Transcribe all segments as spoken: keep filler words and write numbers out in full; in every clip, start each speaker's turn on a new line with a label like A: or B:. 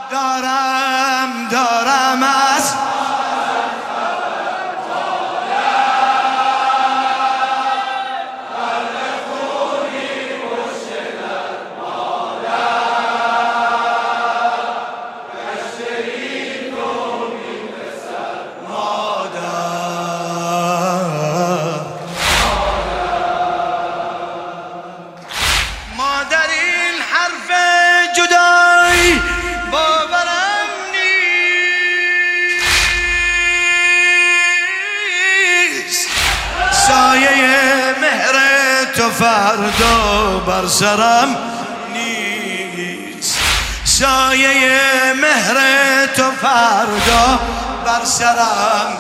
A: دارم دارم از فردا بر سرم نیست، سایه مهر تو فردا بر سرم.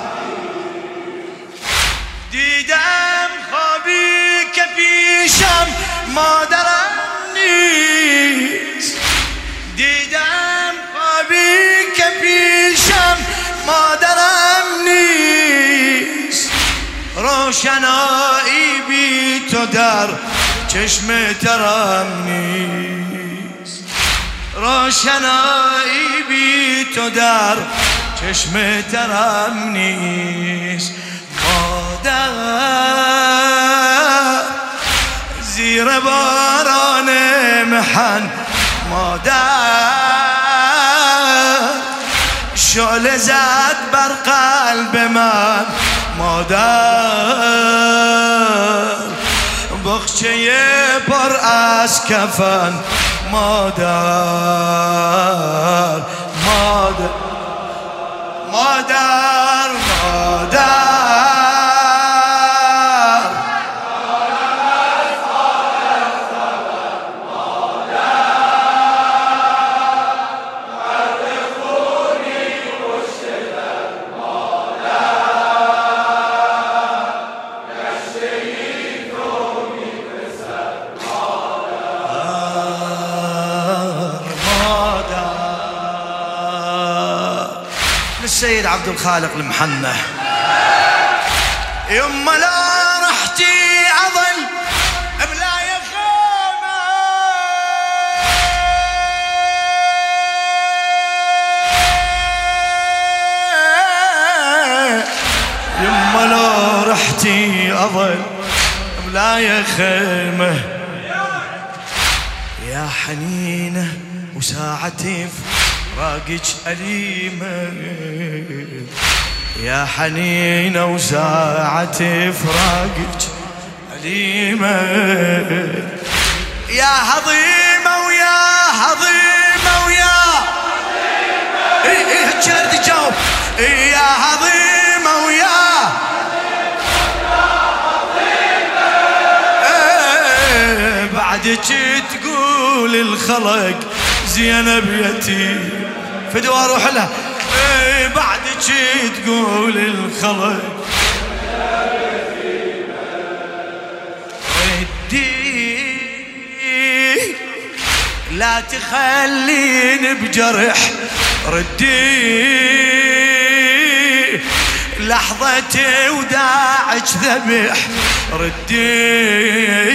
A: دیدم خوابی که پیشم مادرم نیست، دیدم خوابی که پیشم مادرم نیست. روشنایی بی تو در چشم ترم نیست، روشنایی بی تو در چشم ترم نیست. مادر زیر باران محن، مادر شعله زد بر قلب من، مادر بخچه پر از کفن، مادر مادر مادر مادر السيد عبد الخالق المحنة. يما لا رحتي أظل بلا يخيمة، يما لا رحتي أظل بلا يخيمة. يا حنينة وساعتي فراقك أليمة، يا حنينة وساعة فراقك أليمة. يا هضيمة ويا هضيمة ويا إيه إيه جرد جاوب، يا هضيمة ويا إيه بعدك تقول الخلق زينب يتيم فدوى اروح لها. ايه بعدك تقول الخلق ردي لا تخليني بجرح، ردي لحظتي وداعك ذبح، ردي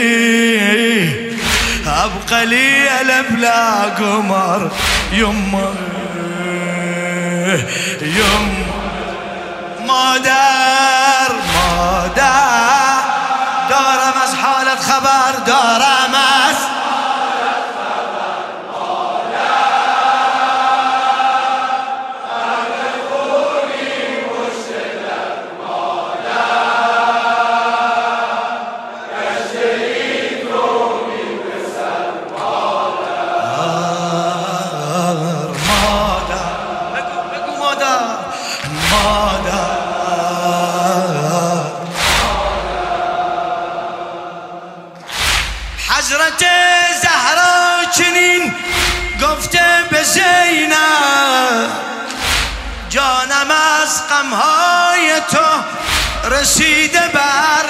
A: أبقى ليلة بلا قمر يمه يمه. مادر مادر دارمز حالة خبر، دارمز حضرت زهرا چنین گفته به زینب، جانم از غمهای تو رسیده بر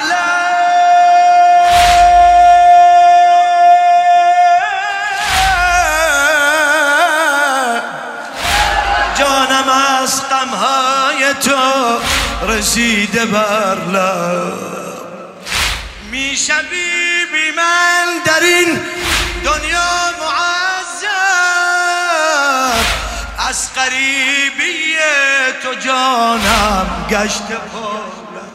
A: لب، جانم از غمهای تو رسیده بر لب. میشوی بی من در این دنیا معذب، تو جانم گشت پرلب،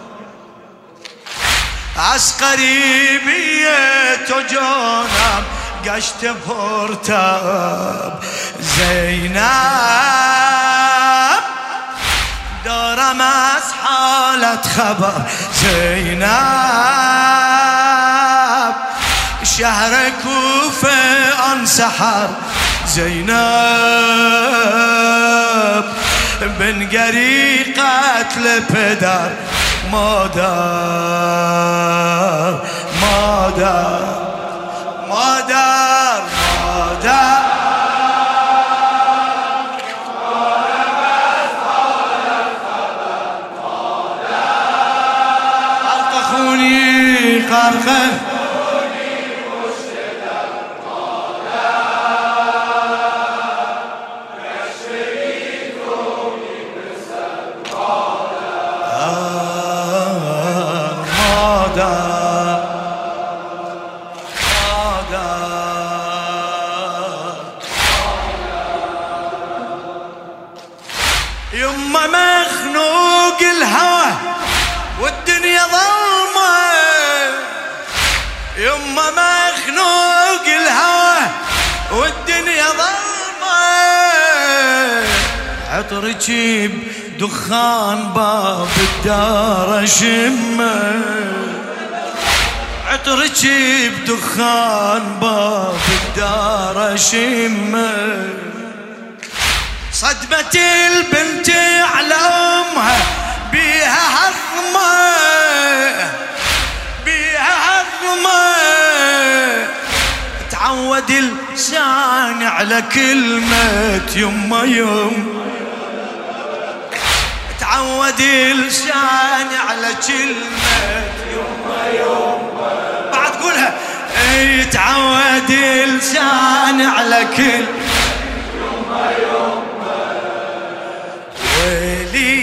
A: از قریبی تو جانم گشت پرتب. زینب دارم از حالت خبر، زینب شهر کوفه آن سحر، زینب بنگری قتل پدر، مادر مادر مادر مادر غرق خونی غرق يما مخنوق الهوى والدنيا ظلمة، يما مخنوق الهوى والدنيا ظلمة، عطرك بدخان باب الدار اشمه، عطرك بدخان باب الدار اشمه، صدمة البنت على أمها بيها هضمة، بيها هضمة، تعود لساني على كلمة يما يما، تعود لساني على كلمة يما يما، بعد قولها اي تعود لساني على كلمة يما يما. ويلي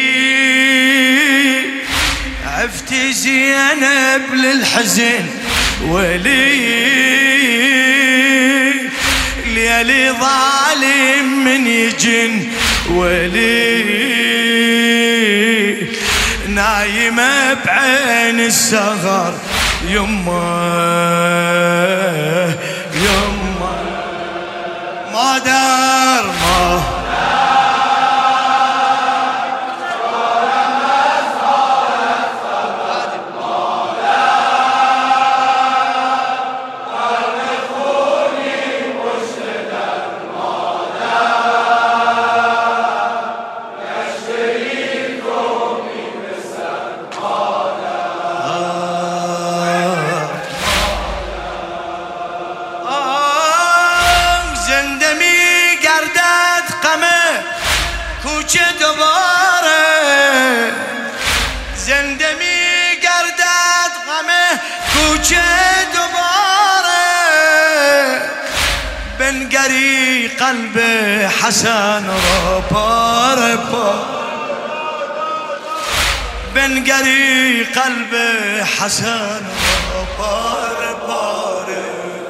A: عفت زينب للحزن، ويلي ليالي ظالم من يجن، ويلي نايمة بعين السهر يما يما، ما دار ما کوچه دوباره، زنده می گردد غمه کوچه دوباره، بنگری قلب حسن را پاره پاره، بنگری قلب حسن را پاره پاره،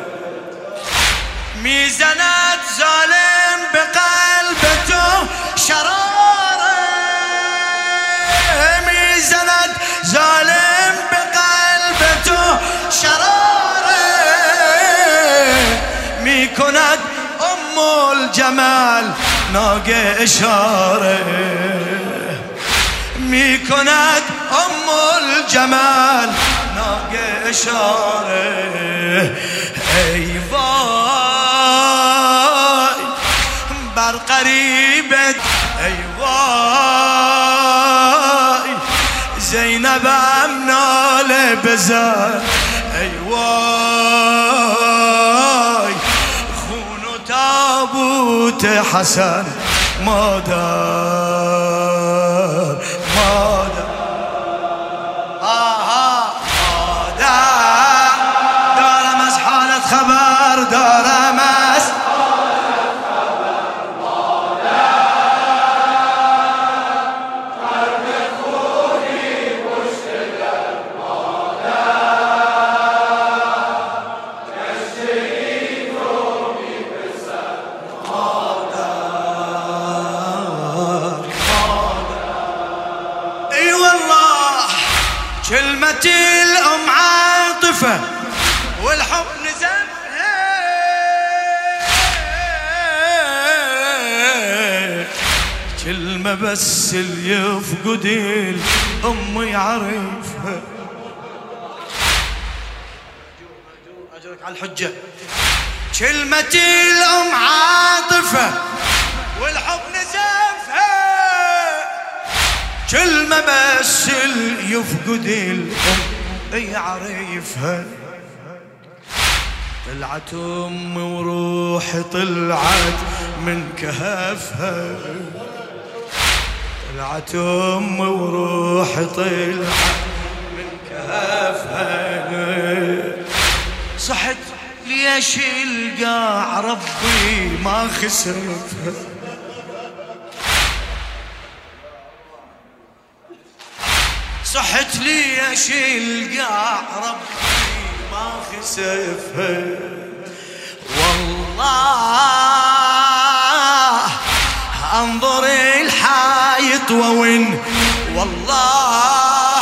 A: میزند ظالم به قلب تو شراره، میزند ظالم به قلب تو شراره، میکند ام الجمال ناگه اشاره، میکند ام الجمال ناگه اشاره. ای وای بر قریبت، ای وای زینبم ناله بزن، ای وای خون و تابوت حسن، مادر مادر آها مادر، دارم از حالت خبر، دارم از عاطفة والحب نزف، كلمة بس اللي يفقد الأم يعرفها. أجرك على الحجة. كلمة الأم عاطفة والحب نزفها، كلمة بس اللي يفقد الأم يعرفها. طلعت أمي وروحي طلعت من كهفها، طلعت أمي وروحي طلعت من كهفها. صحت ليش القاع ربي ما خسفها، صحت ليش القاع ربي ما خسفها. والله انظر الحايط وين، والله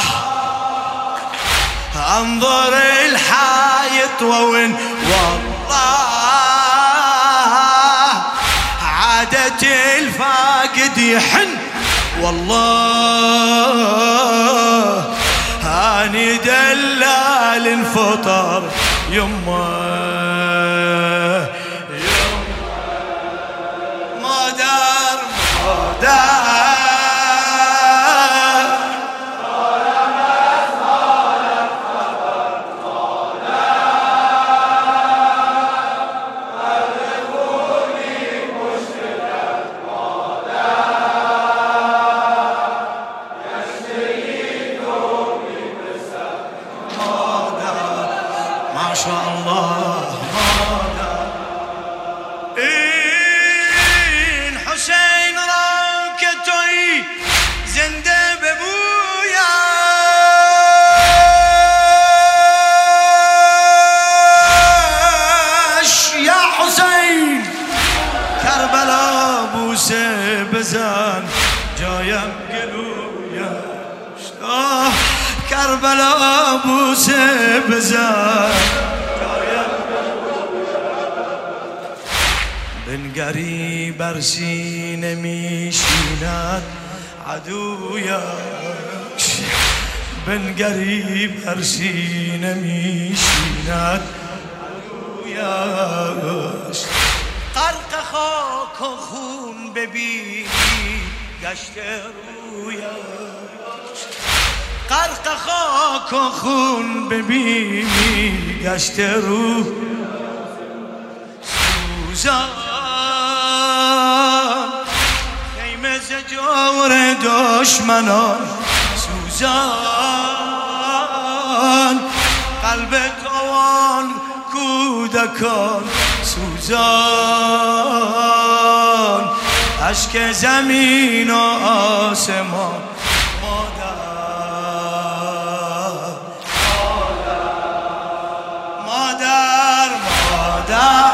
A: انظر الحايط وين، والله عادة الفاقد يحن، والله اني دلال انفطر يمه يمه ما دار ما دار ما شاء الله. إن حسين راكتوي زندب ابويا، يا حسين كربلاء ابو سبزان جاية بقلويا، كربلاء ابو سبزان بن قريب ارسينا ميشينات عدويا، بن قريب ارسينا ميشينات عدويا. قرق خوك خون ببيني قشترويا، قرق خوك خون ببيني قشترو. سوزان خيمة زجور دشمنان، سوزان قلب توان کودکان، سوزان اشک زمین و آسمان. مادر مادر مادر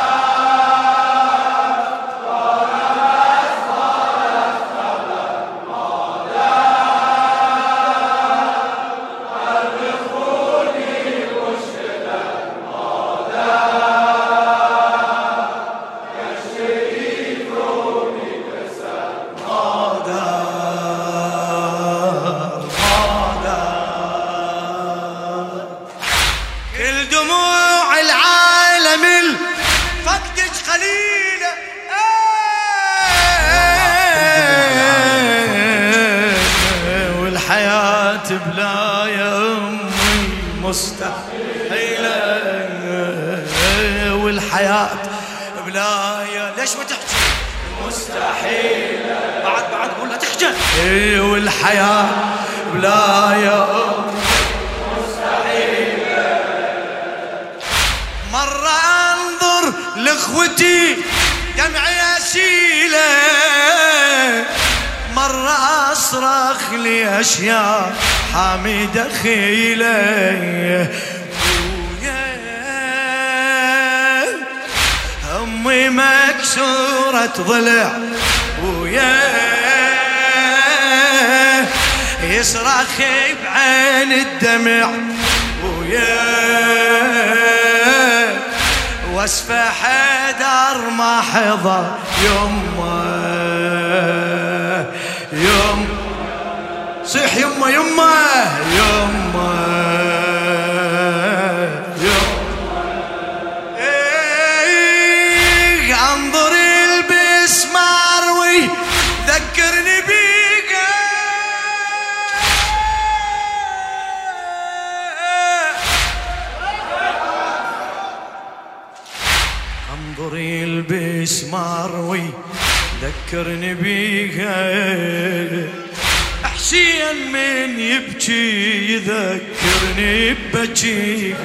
A: والحياة بلا يا أمي مستحيلة، والحياة بلا يا ليش ما تحكي مستحيلة، بعد بعد قولها تحكي. والحياة بلا يا أمي مستحيلة. مرة أنظر لإخوتي دمعي أسيلة، مرة أصرخ لي أشياء حامدة خيلة. أمي مكسورة ضلع ويا يصرخ بعين الدمع ويا وصفة حيدر ما حضر يمه يم صيح يمه يمه يمه انظر البسمار وذكرني بيك انظر البسمار وذكرني بيك حسين من يبكي يذكرني ببكيك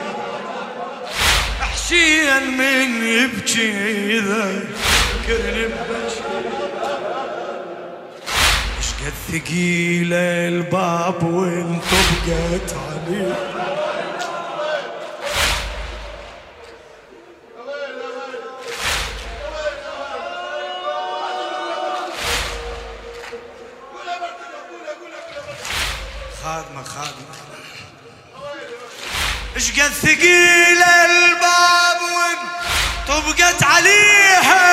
A: حسين من يبكي يذكرني ببكيك اشقد ثقيلة الباب وانطبقت عليه خادمة خادمة اشقد ثقيل الباب وانطبقت عليها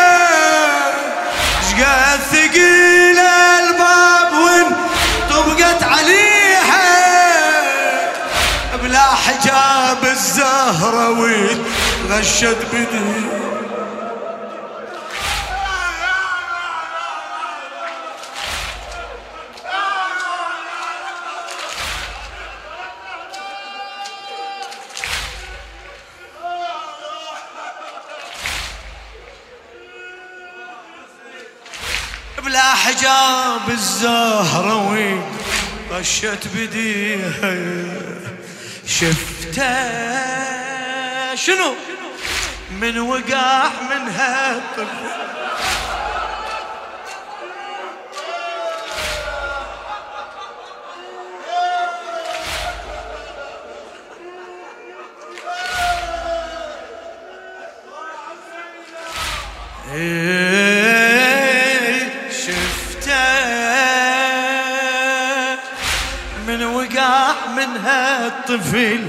A: اشقد ثقيل الباب وانطبقت عليها بلا حجاب الزهرة وتغشت بدي بلا حجاب الزهرة وغشت بديها شفته شنو من وقع منها الطفل منها الطفل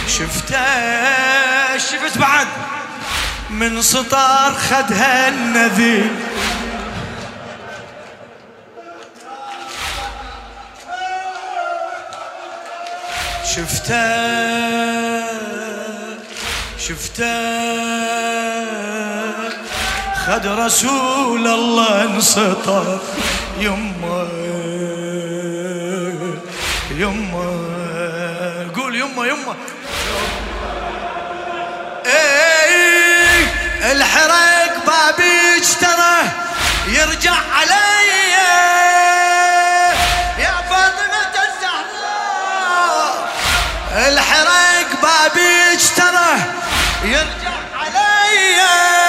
A: شفته شفت بعد من سطار خدها النذيل شفته شفته خد رسول الله انسطر يمه يمه قول يمه يمه ايه الحرق بابي اجترى يرجع علي يا فاطمة الزهراء الحرق بابي اجترى يرجع علي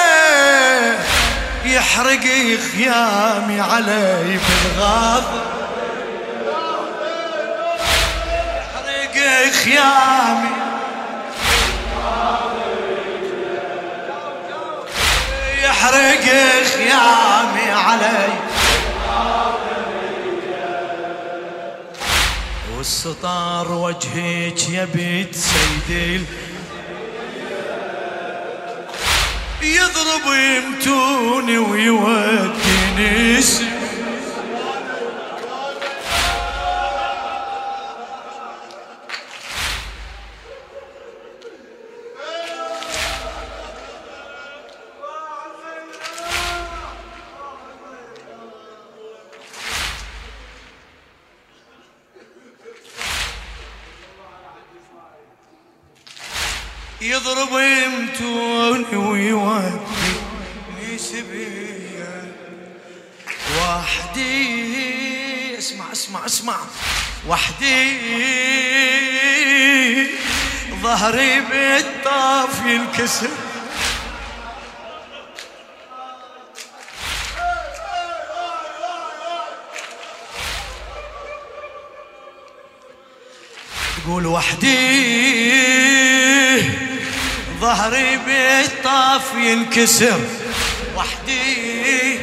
A: يحرق خيامي علي بالغاضب خيامي يحرق خيامي علي والسطار وجهك يا بيت سيدي يضرب يمتوني ويوديني يضرب يمتوني ويوديني سبيا وحدي اسمع اسمع اسمع وحدي ظهري بالطاف ينكسر تقول وحدي ظهري بالطاف ينكسر وحدي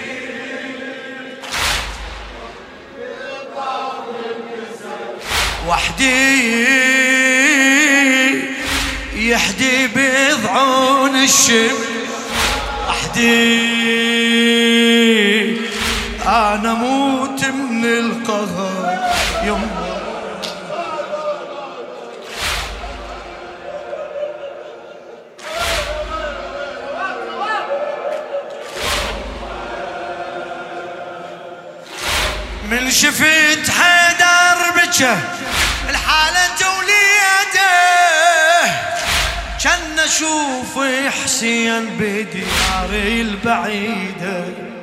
A: وحدي يحدي بضعون الشمس وحدي انا موت من القهر يما. من شفت حيدر بجه الحالة وليده كان اشوف حسين بدياري البعيدة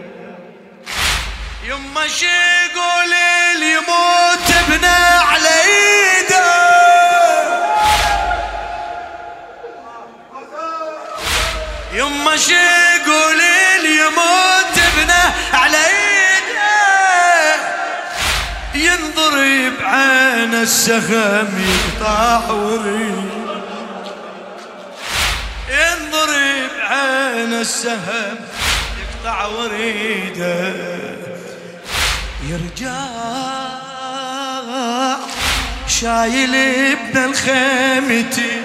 A: يما شي يقول اللي يموت ابنه على ايده يما شي يقول اللي يموت ابنه على ايده ينضرب عين السهم يقطع وريد ينضرب عين السهم يقطع وريده يرجع شايل ابن الخيمتي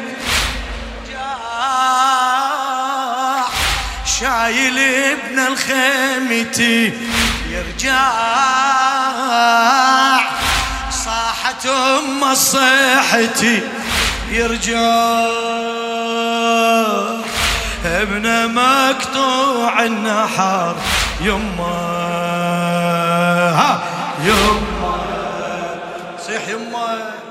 A: شايل ابن الخيمتي يرجع صاحت ام صيحتي يرجع ابنه مقطوع النحر يما ها يما صيح يما